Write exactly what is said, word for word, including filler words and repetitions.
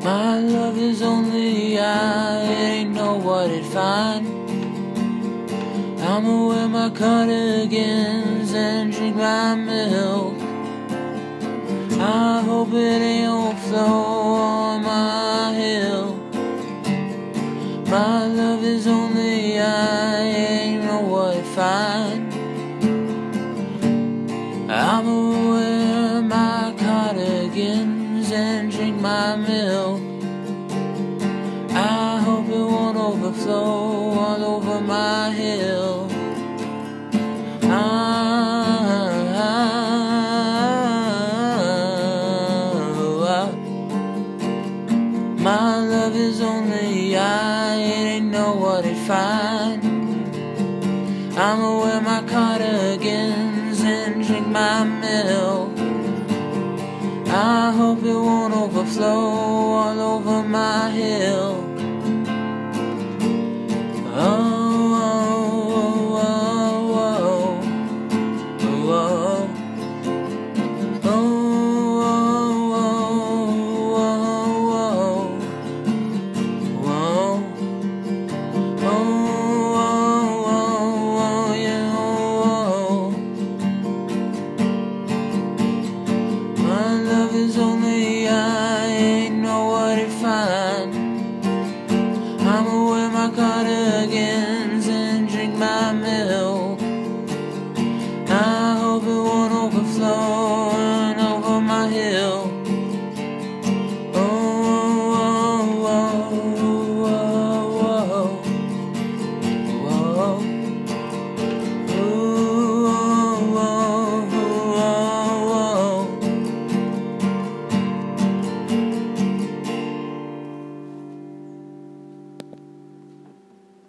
My love is only I, it ain't know what it find. I'ma wear my cardigans and drink my milk. I hope it ain't overflow on my hill. My love is only I, it ain't know what it find. I'ma wear my cardigans and drink my milk. I hope it won't overflow all over my hill. Ah, ah, ah. My love is only I, it ain't know what it find. I'ma wear my cardigans and drink my milk. I hope it won't overflow all over my hill. Oh, oh, oh, oh, oh, oh, oh, oh, oh, oh, yeah, oh. My love is only